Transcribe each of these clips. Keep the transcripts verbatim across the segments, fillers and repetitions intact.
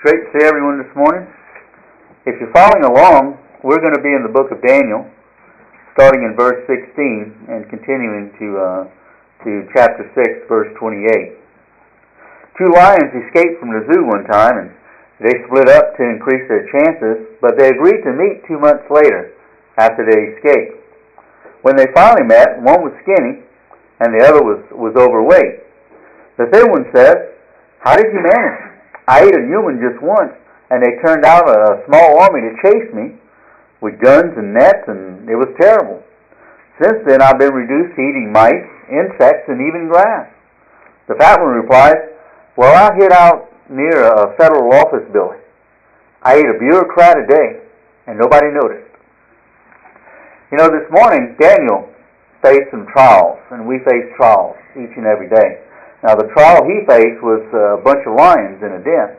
Great to see everyone this morning. If you're following along, we're going to be in the book of Daniel, starting in verse sixteen and continuing to uh, to chapter six, verse twenty-eight. Two lions escaped from the zoo one time, and they split up to increase their chances, but they agreed to meet two months later after they escaped. When they finally met, one was skinny and the other was, was overweight. The thin one said, "How did you manage? I ate a human just once, and they turned out a small army to chase me with guns and nets, and it was terrible. Since then, I've been reduced to eating mice, insects, and even grass." The fat one replies, "Well, I hid out near a federal office building. I ate a bureaucrat a day, and nobody noticed." You know, this morning, Daniel faced some trials, and we face trials each and every day. Now, the trial he faced was a bunch of lions in a den.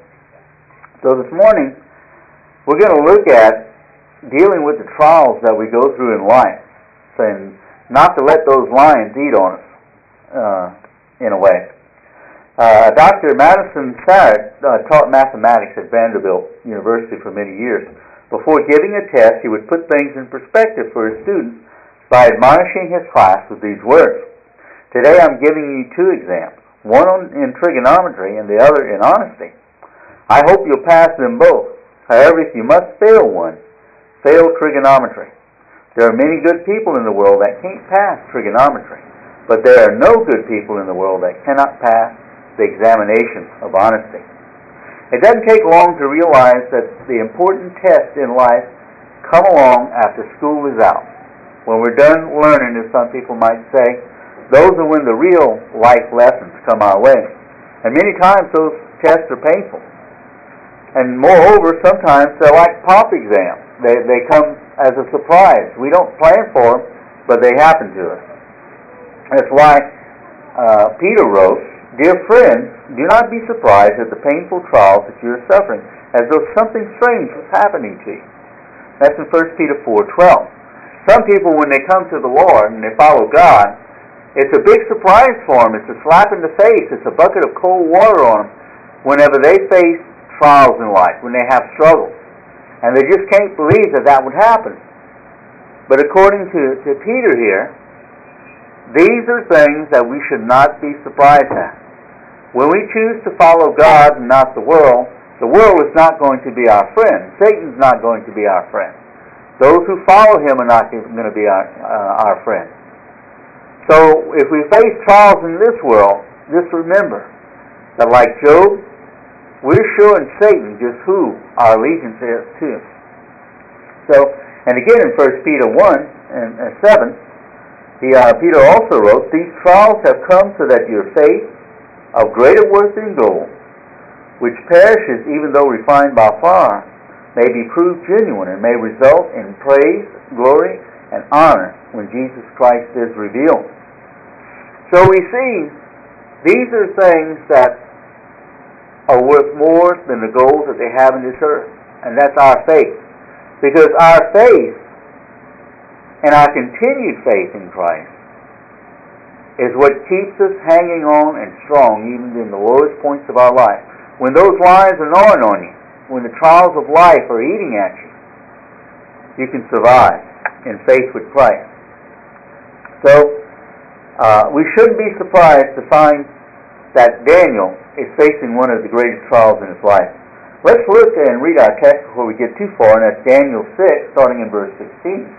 So this morning, we're going to look at dealing with the trials that we go through in life, and not to let those lions eat on us, uh, in a way. Uh, Doctor Madison Sarrett uh, taught mathematics at Vanderbilt University for many years. Before giving a test, he would put things in perspective for his students by admonishing his class with these words. Today I'm giving you two examples, one in trigonometry and the other in honesty. I hope you'll pass them both. However, if you must fail one, fail trigonometry. There are many good people in the world that can't pass trigonometry, but there are no good people in the world that cannot pass the examination of honesty. It doesn't take long to realize that the important tests in life come along after school is out. When we're done learning, as some people might say, those are when the real life lessons come our way. And many times those tests are painful. And moreover, sometimes they're like pop exams. They, they come as a surprise. We don't plan for them, but they happen to us. That's why uh, Peter wrote, "Dear friends, do not be surprised at the painful trials that you are suffering, as though something strange was happening to you." That's in First Peter four twelve. Some people, when they come to the Lord and they follow God, it's a big surprise for them. It's a slap in the face. It's a bucket of cold water on them whenever they face trials in life, when they have struggles. And they just can't believe that that would happen. But according to, to Peter here, these are things that we should not be surprised at. When we choose to follow God and not the world, the world is not going to be our friend. Satan's not going to be our friend. Those who follow him are not going to be our, uh, our friend. So if we face trials in this world, just remember that like Job, we're showing Satan just who our allegiance is to. So, and again in First Peter one and seven, he, uh, Peter also wrote, "These trials have come so that your faith, of greater worth than gold, which perishes even though refined by fire, may be proved genuine and may result in praise, glory, and honor when Jesus Christ is revealed." So we see these are things that are worth more than the gold that they have in this earth. And that's our faith. Because our faith and our continued faith in Christ is what keeps us hanging on and strong even in the lowest points of our life. When those lions are gnawing on you, when the trials of life are eating at you, you can survive in faith with Christ. So, uh, we shouldn't be surprised to find that Daniel is facing one of the greatest trials in his life. Let's look and read our text before we get too far, and that's Daniel six, starting in verse sixteen.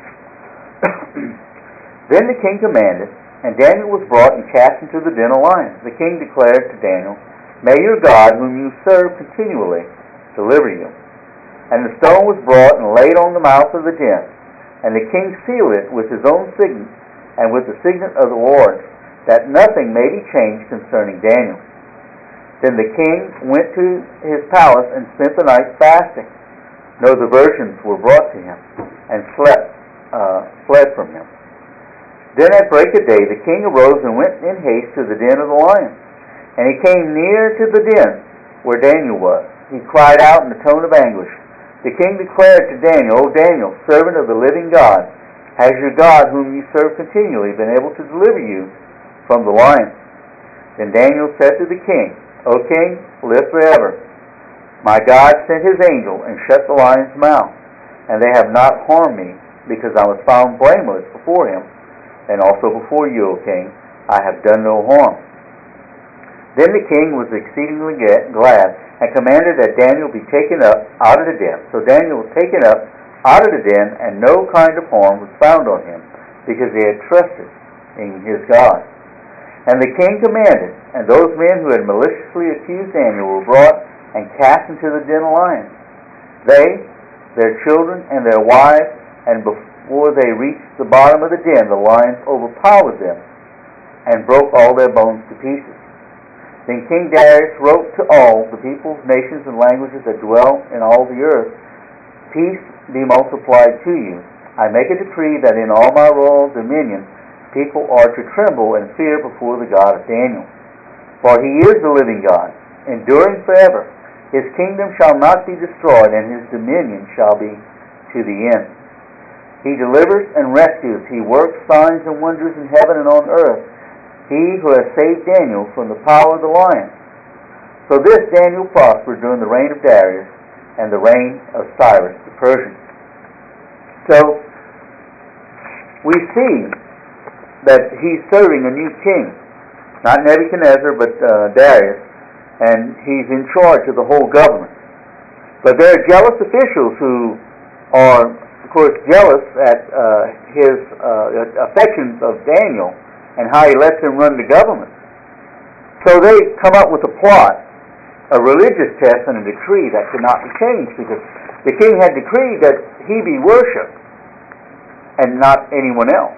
Then the king commanded, and Daniel was brought and cast into the den of lions. The king declared to Daniel, "May your God, whom you serve continually, deliver you." And the stone was brought and laid on the mouth of the den. And the king sealed it with his own signet and with the signet of the Lord, that nothing may be changed concerning Daniel. Then the king went to his palace and spent the night fasting. No diversions were brought to him, and slept, uh, fled from him. Then at break of day the king arose and went in haste to the den of the lions. And he came near to the den where Daniel was. He cried out in a tone of anguish. The king declared to Daniel, "O Daniel, servant of the living God, has your God, whom you serve continually, been able to deliver you from the lions?" Then Daniel said to the king, "O king, live forever. My God sent his angel and shut the lion's mouth, and they have not harmed me, because I was found blameless before him, and also before you, O king. I have done no harm. Then the king was exceedingly glad, and commanded that Daniel be taken up out of the den. So Daniel was taken up out of the den, and no kind of harm was found on him, because he had trusted in his God. And the king commanded, and those men who had maliciously accused Daniel were brought and cast into the den of lions. They, their children, and their wives, and before they reached the bottom of the den, the lions overpowered them and broke all their bones to pieces. Then King Darius wrote to all the peoples, nations, and languages that dwell in all the earth, Peace be multiplied to you. I make a decree that in all my royal dominion people are to tremble and fear before the God of Daniel. For he is the living God, enduring forever. His kingdom shall not be destroyed, and his dominion shall be to the end. He delivers and rescues. He works signs and wonders in heaven and on earth. He who has saved Daniel from the power of the lion. So this Daniel prospered during the reign of Darius and the reign of Cyrus the Persian. So we see that he's serving a new king. Not Nebuchadnezzar, but uh, Darius. And he's in charge of the whole government. But there are jealous officials who are, of course, jealous at uh, his uh, affections of Daniel and how he lets him run the government. So they come up with a plot, a religious test and a decree that could not be changed, because the king had decreed that he be worshipped and not anyone else.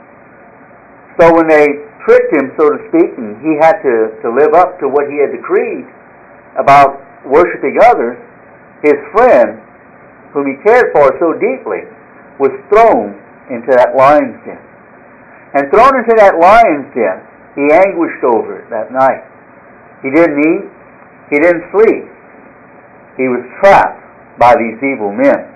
So when they tricked him, so to speak, and he had to, to live up to what he had decreed about worshiping others, his friend, whom he cared for so deeply, was thrown into that lion's den. And thrown into that lion's den, he anguished over it that night. He didn't eat. He didn't sleep. He was trapped by these evil men.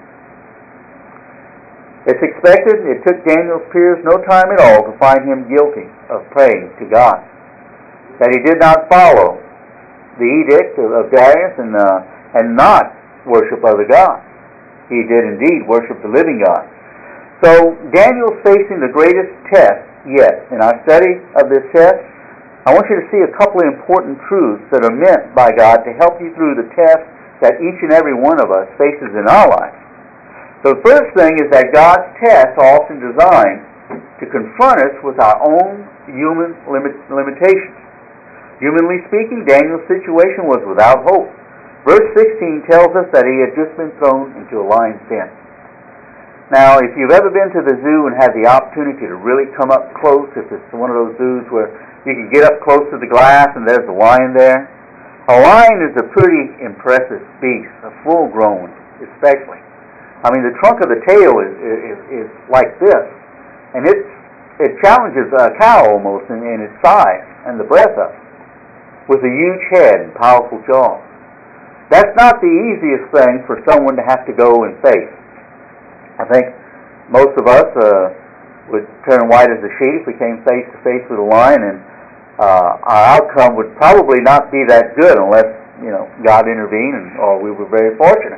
It's expected it took Daniel's peers no time at all to find him guilty of praying to God. That he did not follow the edict of, of Darius and, uh, and not worship other gods. He did indeed worship the living God. So Daniel's facing the greatest test yet. In our study of this test, I want you to see a couple of important truths that are meant by God to help you through the test that each and every one of us faces in our life. So the first thing is that God's tests are often designed to confront us with our own human limit, limitations. Humanly speaking, Daniel's situation was without hope. Verse sixteen tells us that he had just been thrown into a lion's den. Now, if you've ever been to the zoo and had the opportunity to really come up close, if it's one of those zoos where you can get up close to the glass and there's a lion there, a lion is a pretty impressive beast, a full-grown especially. I mean, the trunk of the tail is is, is like this, and it's, it challenges a cow almost in, in its size and the breadth of it, with a huge head and powerful jaws. That's not the easiest thing for someone to have to go and face. I think most of us uh, would turn white as a sheet if we came face to face with a lion, and uh, our outcome would probably not be that good unless, you know, God intervened and, or we were very fortunate.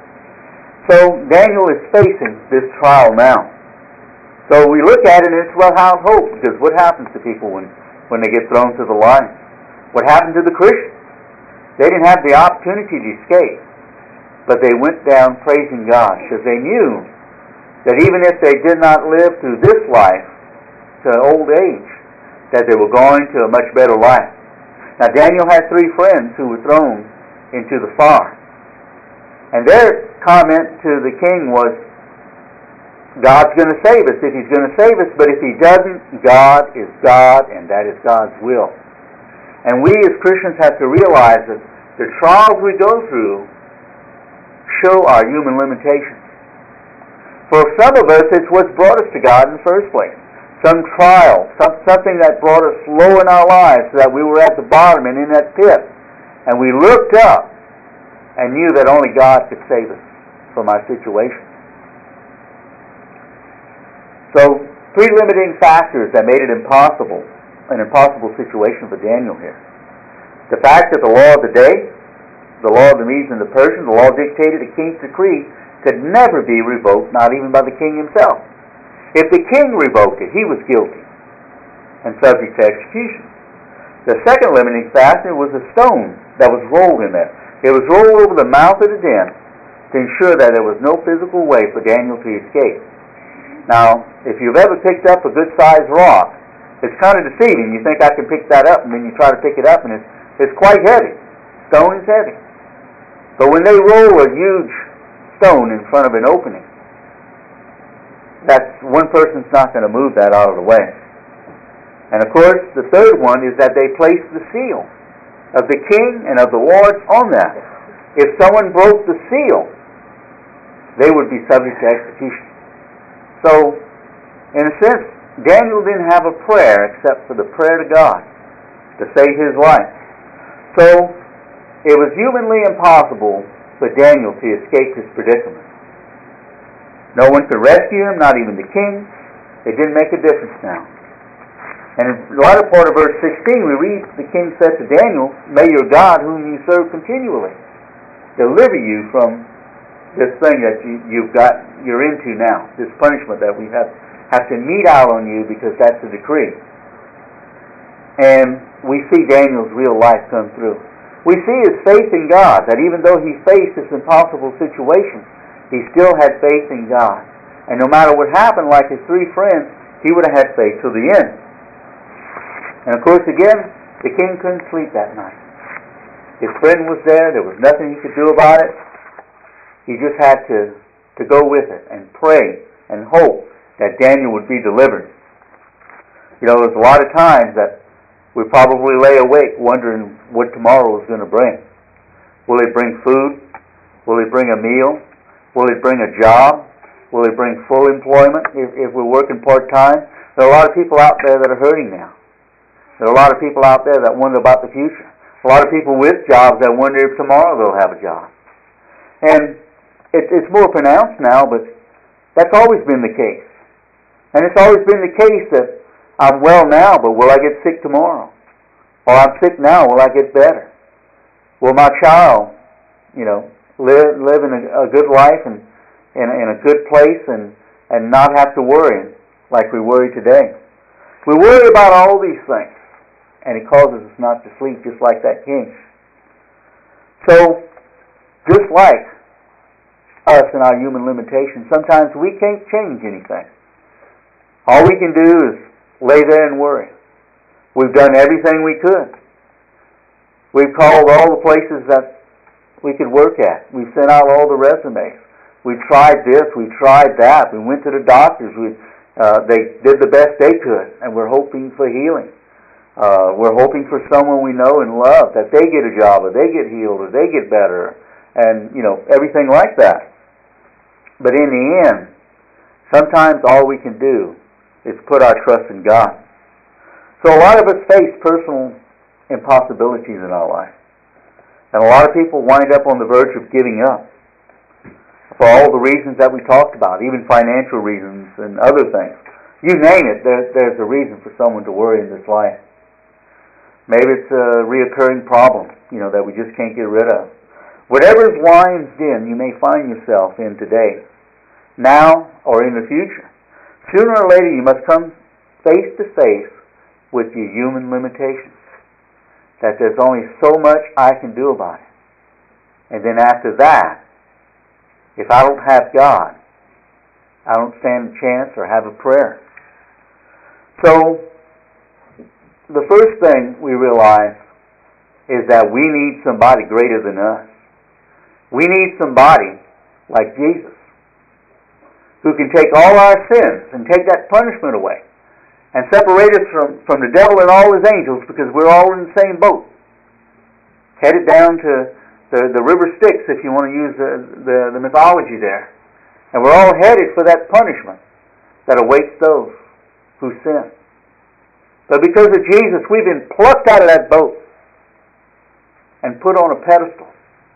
So Daniel is facing this trial now. So we look at it and it's without hope, because what happens to people when, when they get thrown to the lions? What happened to the Christians? They didn't have the opportunity to escape, but they went down praising God, because they knew that even if they did not live through this life to old age, that they were going to a much better life. Now Daniel had three friends who were thrown into the fire. And their comment to the king was, God's going to save us if he's going to save us, but if he doesn't, God is God, and that is God's will. And we as Christians have to realize that the trials we go through show our human limitations. For some of us, it's what's brought us to God in the first place. Some trial, some, something that brought us low in our lives, so that we were at the bottom and in that pit. And we looked up and knew that only God could save us from our situation. So, three limiting factors that made it impossible, an impossible situation for Daniel here. The fact that the law of the day, the law of the Medes and the Persians, the law dictated a king's decree could never be revoked, not even by the king himself. If the king revoked it, he was guilty and subject to execution. The second limiting factor was a stone that was rolled in there. It was rolled over the mouth of the den to ensure that there was no physical way for Daniel to escape. Now, if you've ever picked up a good-sized rock, it's kind of deceiving. You think I can pick that up, and then you try to pick it up, and it's, it's quite heavy. Stone is heavy. But when they roll a huge stone in front of an opening, that's one person's not going to move that out of the way. And of course, the third one is that they placed the seal of the king and of the lords on that. If someone broke the seal, they would be subject to execution. So, in a sense, Daniel didn't have a prayer except for the prayer to God to save his life. So, it was humanly impossible for Daniel to escape his predicament. No one could rescue him, not even the king. It didn't make a difference now. And in the latter part of verse sixteen, we read, the king said to Daniel, "May your God, whom you serve continually, deliver you from this thing that you, you've got, you're into now, this punishment that we have, have to mete out on you because that's the decree." And we see Daniel's real life come through. We see his faith in God, that even though he faced this impossible situation, he still had faith in God. And no matter what happened, like his three friends, he would have had faith till the end. And of course, again, the king couldn't sleep that night. His friend was there. There was nothing he could do about it. He just had to, to go with it and pray and hope that Daniel would be delivered. You know, there's a lot of times that we probably lay awake wondering what tomorrow is going to bring. Will it bring food? Will it bring a meal? Will it bring a job? Will it bring full employment if, if we're working part-time? There are a lot of people out there that are hurting now. There are a lot of people out there that wonder about the future. A lot of people with jobs that wonder if tomorrow they'll have a job. And it, it's more pronounced now, but that's always been the case. And it's always been the case that I'm well now, but will I get sick tomorrow? Or I'm sick now, will I get better? Will my child, you know, live live in a, a good life and in, in a good place and, and not have to worry like we worry today? We worry about all these things, and it causes us not to sleep, just like that king. So, just like us and our human limitations, sometimes we can't change anything. All we can do is lay there and worry. We've done everything we could. We've called all the places that we could work at. We've sent out all the resumes. We've tried this, we've tried that. We went to the doctors. We, uh, they did the best they could, and we're hoping for healing. Uh, we're hoping for someone we know and love, that they get a job, or they get healed, or they get better, and, you know, everything like that. But in the end, sometimes all we can do is put our trust in God. So a lot of us face personal impossibilities in our life. And a lot of people wind up on the verge of giving up for all the reasons that we talked about, even financial reasons and other things. You name it, there, there's a reason for someone to worry in this life. Maybe it's a reoccurring problem, you know, that we just can't get rid of. Whatever's lying in you may find yourself in today, now or in the future, sooner or later you must come face to face with your human limitations. That there's only so much I can do about it. And then after that, if I don't have God, I don't stand a chance or have a prayer. So, the first thing we realize is that we need somebody greater than us. We need somebody like Jesus, who can take all our sins and take that punishment away and separate us from, from the devil and all his angels, because we're all in the same boat. Headed down to the, the river Styx, if you want to use the, the, the mythology there. And we're all headed for that punishment that awaits those who sin. But because of Jesus, we've been plucked out of that boat and put on a pedestal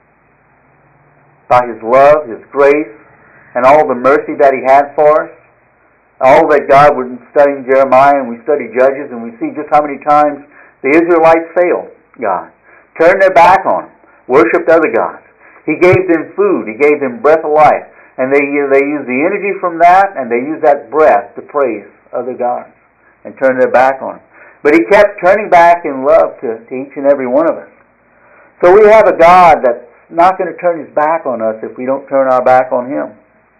by His love, His grace, and all the mercy that He had for us. All that God, we're studying Jeremiah and we study Judges, and we see just how many times the Israelites failed God. Turned their back on Him. worshipped other gods. He gave them food. He gave them breath of life. And they, they used the energy from that, and they used that breath to praise other gods and turn their back on him. But he kept turning back in love to, to each and every one of us. So we have a God that's not going to turn his back on us if we don't turn our back on him.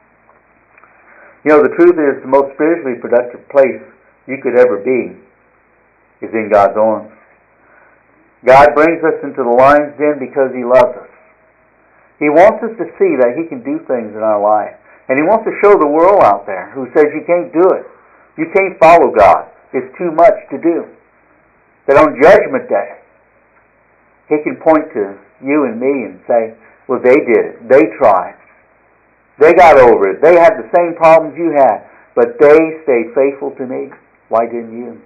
You know, the truth is, the most spiritually productive place you could ever be is in God's arms. God brings us into the lion's den because he loves us. He wants us to see that he can do things in our life. And he wants to show the world out there who says you can't do it. You can't follow God. It's too much to do. That on Judgment Day, he can point to you and me and say, well, they did it. They tried. They got over it. They had the same problems you had, but they stayed faithful to me. Why didn't you?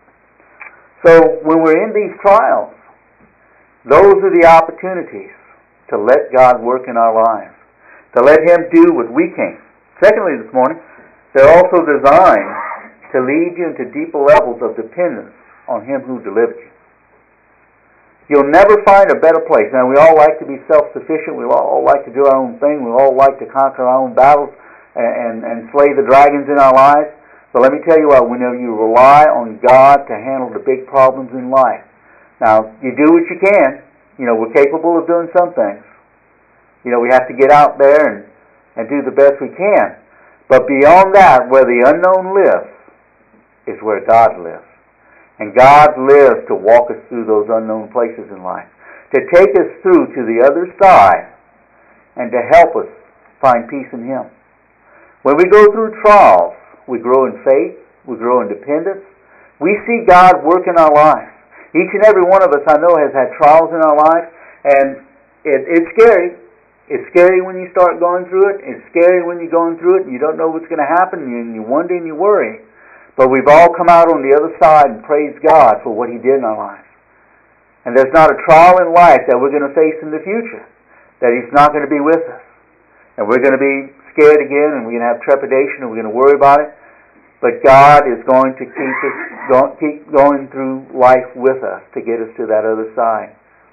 So when we're in these trials, those are the opportunities to let God work in our lives, to let him do what we can't. Secondly, this morning, they're also designed to lead you into deeper levels of dependence on him who delivered you. You'll never find a better place. Now, we all like to be self-sufficient. We all like to do our own thing. We all like to conquer our own battles and, and, and slay the dragons in our lives. But let me tell you what, whenever you rely on God to handle the big problems in life, now, you do what you can. You know, we're capable of doing some things. You know, we have to get out there and, and do the best we can. But beyond that, where the unknown lives, is where God lives. And God lives to walk us through those unknown places in life, to take us through to the other side, and to help us find peace in him. When we go through trials, we grow in faith, we grow in dependence. We see God work in our lives. Each and every one of us, I know, has had trials in our life, and it, it's scary. It's scary when you start going through it. It's scary when you're going through it, and you don't know what's going to happen, and you wonder and you worry. But we've all come out on the other side and praised God for what he did in our lives. And there's not a trial in life that we're going to face in the future that he's not going to be with us. And we're going to be scared again, and we're going to have trepidation, and we're going to worry about it. But God is going to keep us, go, keep going through life with us to get us to that other side,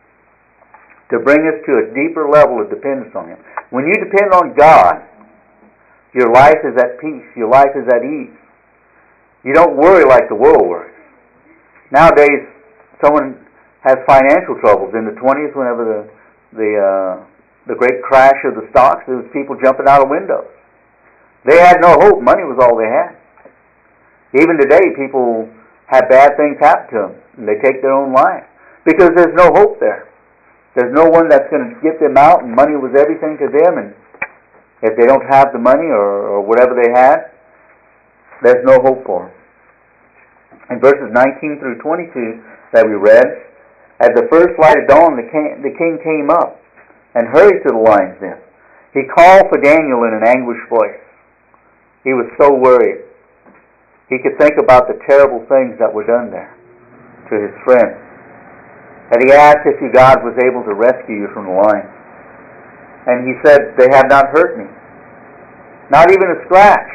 to bring us to a deeper level of dependence on him. When you depend on God, your life is at peace. Your life is at ease. You don't worry like the world worries. Nowadays, someone has financial troubles. In the twenties, whenever the the uh, the great crash of the stocks, there was people jumping out of windows. They had no hope. Money was all they had. Even today, people have bad things happen to them, and they take their own life because there's no hope there. There's no one that's going to get them out, and money was everything to them, and if they don't have the money or, or whatever they had, there's no hope for them. In verses nineteen through twenty-two that we read, at the first light of dawn, the king, the king came up and hurried to the lion's den. He called for Daniel in an anguished voice. He was so worried. He could think about the terrible things that were done there to his friends. And he asked if God was able to rescue you from the lions. And he said, they have not hurt me. Not even a scratch.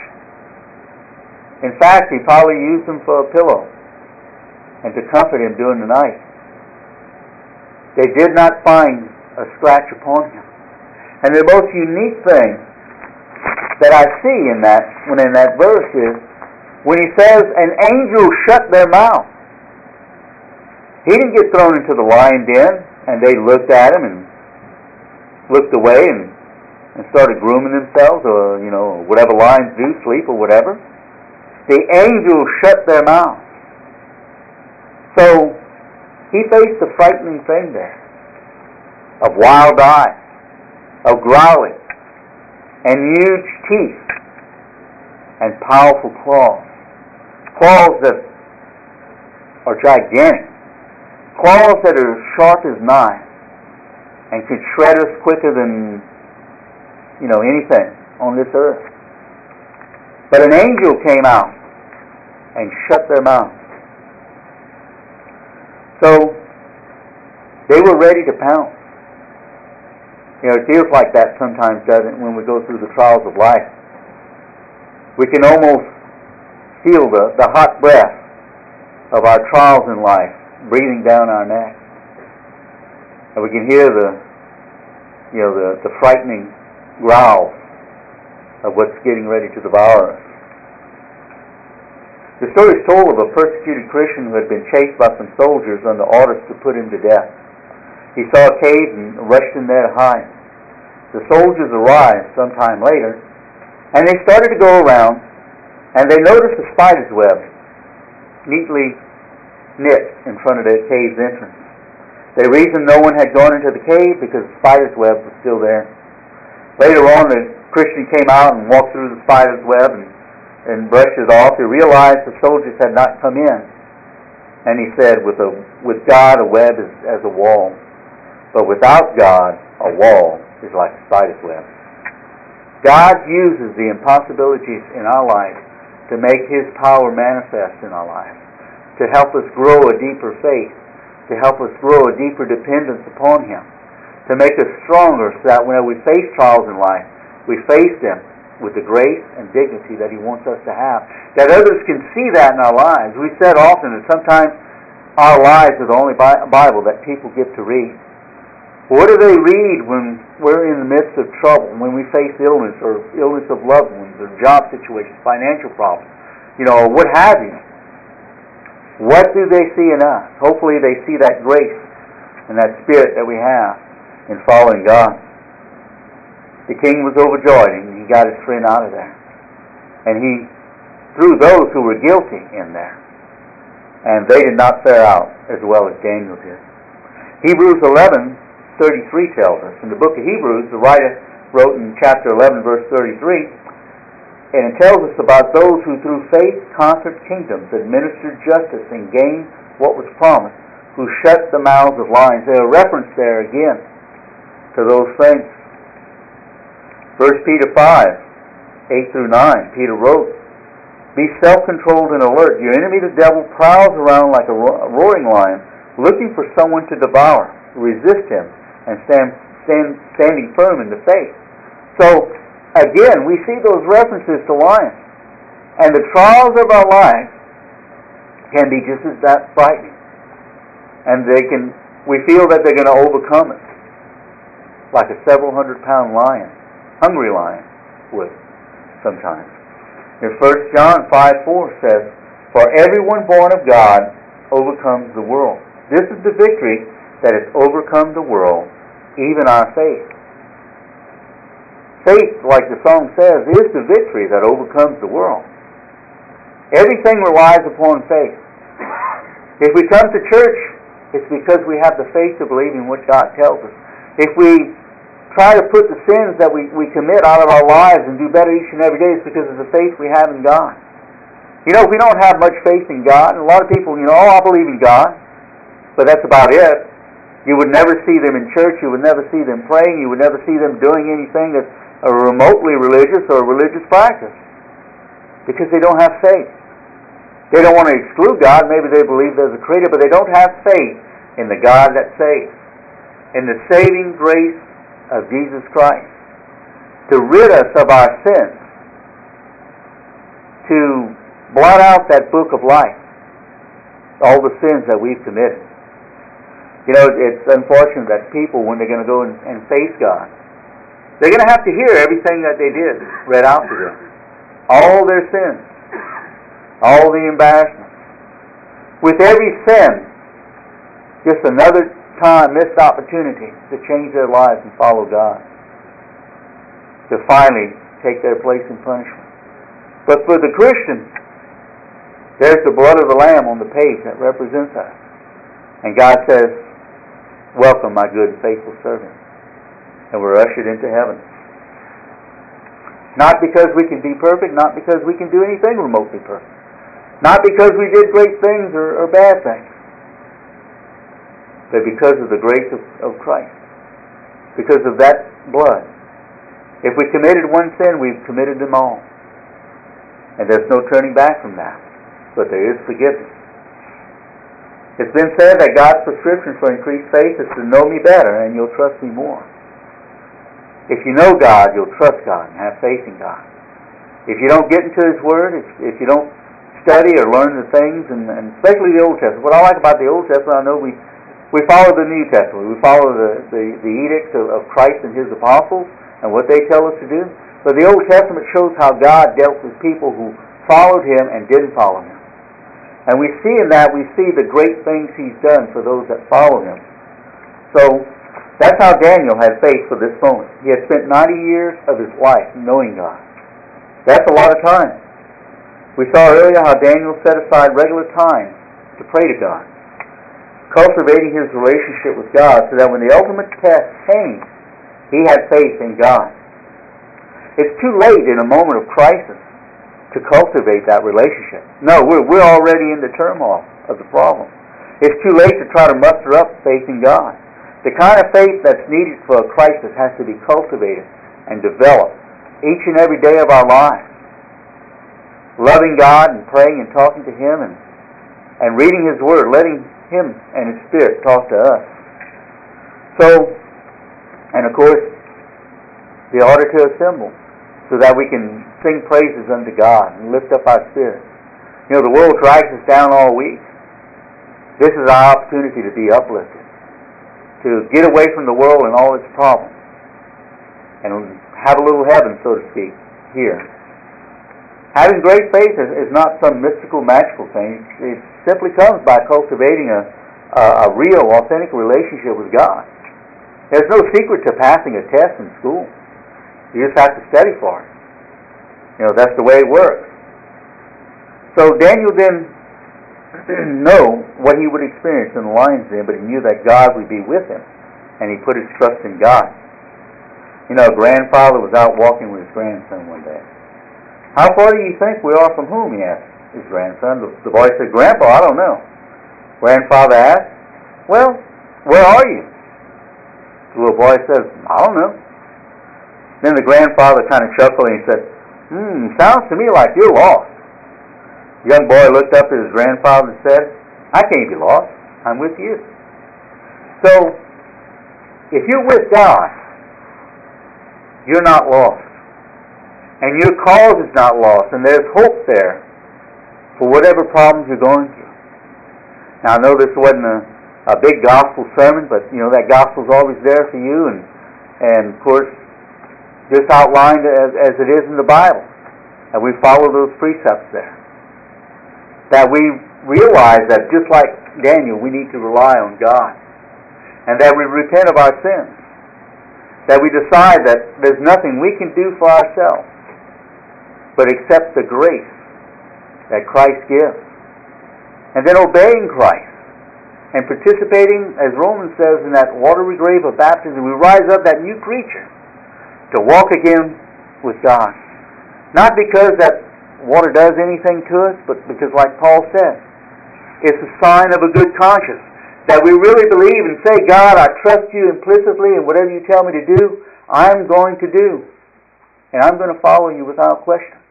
In fact, he probably used them for a pillow and to comfort him during the night. They did not find a scratch upon him. And the most unique thing that I see in that, when in that verse is, when he says, an angel shut their mouth. He didn't get thrown into the lion den, and they looked at him and looked away and, and started grooming themselves, or, you know, whatever lions do, sleep or whatever. The angel shut their mouth. So, he faced a frightening thing there, of wild eyes, of growling, and huge teeth, and powerful claws. Claws that are gigantic. Claws that are sharp as knives and can shred us quicker than, you know, anything on this earth. But an angel came out and shut their mouth. So, they were ready to pounce. You know, it feels like that sometimes, doesn't it, when we go through the trials of life. We can almost feel the, the hot breath of our trials in life breathing down our neck. And we can hear the, you know, the, the frightening growl of what's getting ready to devour us. The story is told of a persecuted Christian who had been chased by some soldiers under orders to put him to death. He saw a cave and rushed in there to hide. The soldiers arrived sometime later, and they started to go around, and they noticed a spider's web neatly knit in front of their cave's entrance. They reasoned no one had gone into the cave because the spider's web was still there. Later on, the Christian came out and walked through the spider's web and, and brushed it off. He realized the soldiers had not come in. And he said, with, a, with God, a web is as a wall. But without God, a wall is like a spider's web. God uses the impossibilities in our life to make His power manifest in our lives, to help us grow a deeper faith, to help us grow a deeper dependence upon Him, to make us stronger so that when we face trials in life, we face them with the grace and dignity that He wants us to have, that others can see that in our lives. We said often that sometimes our lives are the only Bible that people get to read. What do they read when we're in the midst of trouble, when we face illness or illness of loved ones or job situations, financial problems, you know, what have you? What do they see in us? Hopefully they see that grace and that spirit that we have in following God. The king was overjoyed and he got his friend out of there. And he threw those who were guilty in there. And they did not fare out as well as Daniel did. Hebrews eleven thirty-three tells us. In the book of Hebrews, the writer wrote in chapter eleven, verse thirty-three, and it tells us about those who through faith conquered kingdoms, administered justice, and gained what was promised, who shut the mouths of lions. There's a reference there again to those things. First Peter five, eight through nine, Peter wrote, "Be self-controlled and alert. Your enemy, the devil, prowls around like a roaring lion, looking for someone to devour. Resist him and stand, stand standing firm in the faith." So, again, we see those references to lions. And the trials of our life can be just as that frightening. And they can, we feel that they're going to overcome us. Like a several hundred pound lion, hungry lion would sometimes. In First John five four says, "For everyone born of God overcomes the world. This is the victory that has overcome the world, even our faith." Faith, like the song says, is the victory that overcomes the world. Everything relies upon faith. If we come to church, it's because we have the faith to believe in what God tells us. If we try to put the sins that we, we commit out of our lives and do better each and every day, it's because of the faith we have in God. You know, if we don't have much faith in God, and a lot of people, you know, oh, I believe in God, but that's about it. You would never see them in church. You would never see them praying. You would never see them doing anything that's a remotely religious or a religious practice because they don't have faith. They don't want to exclude God. Maybe they believe there's a creator, but they don't have faith in the God that saves, in the saving grace of Jesus Christ to rid us of our sins, to blot out that book of life, all the sins that we've committed. You know, it's unfortunate that people, when they're going to go and, and face God, they're going to have to hear everything that they did read out to them. All their sins. All the embarrassments. With every sin, just another time, missed opportunity to change their lives and follow God. To finally take their place in punishment. But for the Christian, there's the blood of the Lamb on the page that represents us. And God says, "Welcome, my good and faithful servant." And we're ushered into heaven. Not because we can be perfect, not because we can do anything remotely perfect. Not because we did great things or, or bad things. But because of the grace of, of Christ. Because of that blood. If we committed one sin, we've committed them all. And there's no turning back from that. But there is forgiveness. It's been said that God's prescription for increased faith is to know me better and you'll trust me more. If you know God, you'll trust God and have faith in God. If you don't get into His Word, if, if you don't study or learn the things, and, and especially the Old Testament. What I like about the Old Testament, I know we we follow the New Testament. We follow the, the, the edicts of, of Christ and His apostles and what they tell us to do. But the Old Testament shows how God dealt with people who followed Him and didn't follow Him. And we see in that, we see the great things He's done for those that follow Him. So, that's how Daniel had faith for this moment. He had spent ninety years of his life knowing God. That's a lot of time. We saw earlier how Daniel set aside regular time to pray to God, cultivating his relationship with God so that when the ultimate test came, he had faith in God. It's too late in a moment of crisis to cultivate that relationship. No, we're, we're already in the turmoil of the problem. It's too late to try to muster up faith in God. The kind of faith that's needed for a crisis has to be cultivated and developed each and every day of our lives. Loving God and praying and talking to Him and, and reading His Word, letting Him and His Spirit talk to us. So, and of course, the order to assemble so that we can sing praises unto God and lift up our spirit. You know, the world drags us down all week. This is our opportunity to be uplifted, to get away from the world and all its problems, and have a little heaven, so to speak, here. Having great faith is, is not some mystical, magical thing. It simply comes by cultivating a, a, a real, authentic relationship with God. There's no secret to passing a test in school. You just have to study for it. You know, that's the way it works. So Daniel didn't know what he would experience in the lion's den, but he knew that God would be with him, and he put his trust in God. You know, a grandfather was out walking with his grandson one day. "How far do you think we are from whom?" he asked his grandson. The, the boy said, "Grandpa, I don't know." Grandfather asked, "Well, where are you?" The little boy says, "I don't know." Then the grandfather kind of chuckled and he said, "Hmm, sounds to me like you're lost." The young boy looked up at his grandfather and said, "I can't be lost. I'm with you." So, if you're with God, you're not lost. And your cause is not lost. And there's hope there for whatever problems you're going through. Now, I know this wasn't a, a big gospel sermon, but, you know, that gospel's always there for you. And, and of course, just outlined as, as it is in the Bible. And we follow those precepts there. That we realize that just like Daniel, we need to rely on God. And that we repent of our sins. That we decide that there's nothing we can do for ourselves but accept the grace that Christ gives. And then obeying Christ. And participating, as Romans says, in that watery grave of baptism, we rise up that new creature to walk again with God. Not because that water does anything to us, but because, like Paul said, it's a sign of a good conscience. That we really believe and say, "God, I trust you implicitly, and whatever you tell me to do, I'm going to do. And I'm going to follow you without question."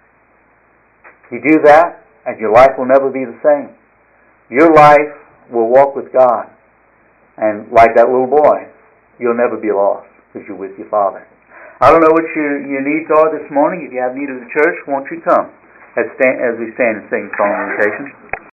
You do that, and your life will never be the same. Your life will walk with God. And like that little boy, you'll never be lost because you're with your Father. I don't know what your, your needs are this morning. If you have need of the church, won't you come as, stand, as we stand and sing song invitation?